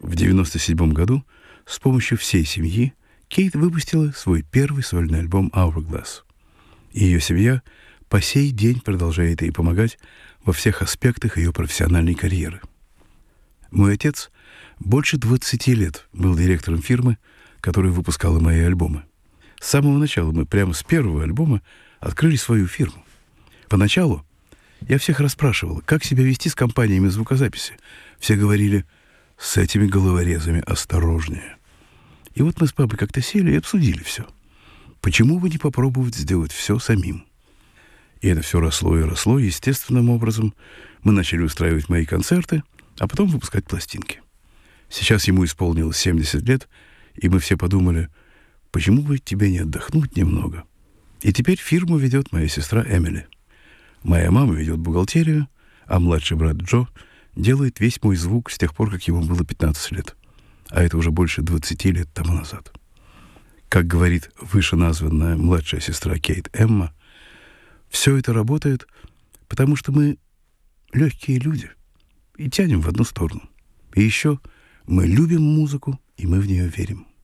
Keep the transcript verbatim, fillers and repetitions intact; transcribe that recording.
В девяносто седьмом году с помощью всей семьи Кейт выпустила свой первый сольный альбом «Hourglass». И ее семья по сей день продолжает ей помогать во всех аспектах ее профессиональной карьеры. Мой отец больше двадцати лет был директором фирмы, которая выпускала мои альбомы. С самого начала мы, прямо с первого альбома, открыли свою фирму. Поначалу я всех расспрашивал, как себя вести с компаниями звукозаписи. Все говорили: с этими головорезами осторожнее. И вот мы с папой как-то сели и обсудили все. Почему бы не попробовать сделать все самим? И это все росло и росло естественным образом. Мы начали устраивать мои концерты, а потом выпускать пластинки. Сейчас ему исполнилось семьдесят лет, и мы все подумали, почему бы тебе не отдохнуть немного? И теперь фирму ведет моя сестра Эмили. Моя мама ведет бухгалтерию, а младший брат Джо делает весь мой звук с тех пор, как ему было пятнадцать лет. А это уже больше двадцати лет тому назад. Как говорит вышеназванная младшая сестра Кейт Эмма, все это работает, потому что мы легкие люди и тянем в одну сторону. И еще мы любим музыку, и мы в нее верим.